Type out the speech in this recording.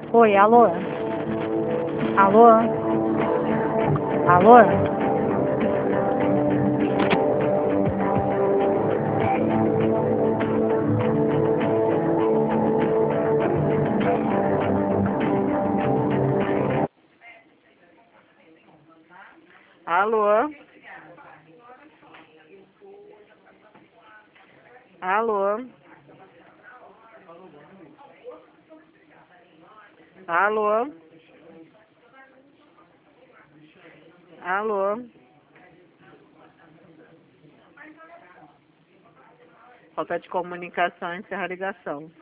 Oi, alô? Alô? Alô? Alô? Alô? Alô? Alô? Falta de comunicação, encerra a ligação.